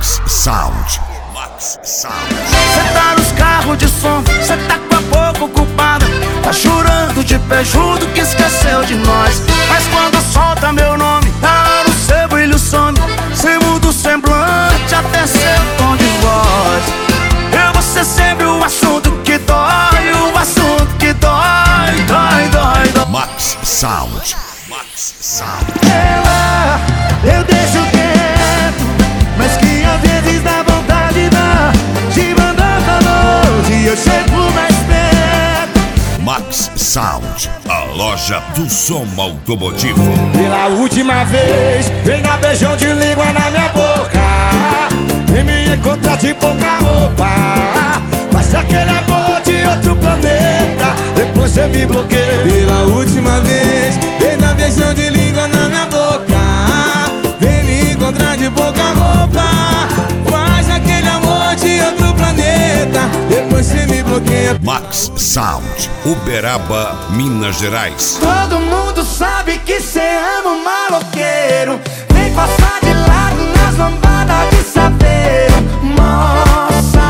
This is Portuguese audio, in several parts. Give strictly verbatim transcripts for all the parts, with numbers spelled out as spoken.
Max Sound. Max Sound. Cê tá nos carros de som, cê tá com a boca ocupada, tá chorando de pé junto que esqueceu de nós. Mas quando solta meu nome, tá no seu brilho some, cê muda o semblante até seu tom de voz. Eu vou ser sempre o assunto que dói, o assunto que dói, dói, dói, dói. Max Sound. Max Sound. Ela, eu deixo quieto, mas que às vezes dá vontade dá de mandar pra noite e eu chego mais perto. Max Sound, a loja do som automotivo. Pela última vez, vem dar beijão de língua na minha boca, vem me encontrar de pouca roupa, mas aquele amor de outro planeta, depois você me bloqueia. Pela última vez, vem dar beijão de língua na minha boca, vem me encontrar de pouca roupa, faz aquele amor de outro planeta, depois você me bloqueia. Max Sound, Uberaba, Minas Gerais. Todo mundo sabe que cê ama um maloqueiro, vem passar de lado nas lambadas de saveiro. Mó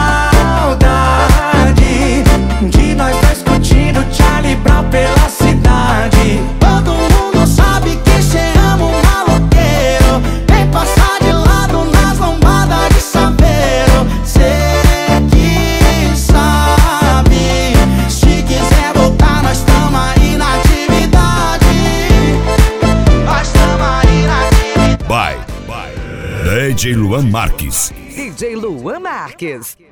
saudade de nós dois curtindo Charlie Brown pela cidade. Todo mundo sabe que cê ama um maloqueiro, vem passar de lado nas lambadas de saveiro. Cê que sabe, se quiser voltar nós tamo aí na atividade, nós tamo aí na atividade. By, by D J Luan Marques. D J Luan Marques.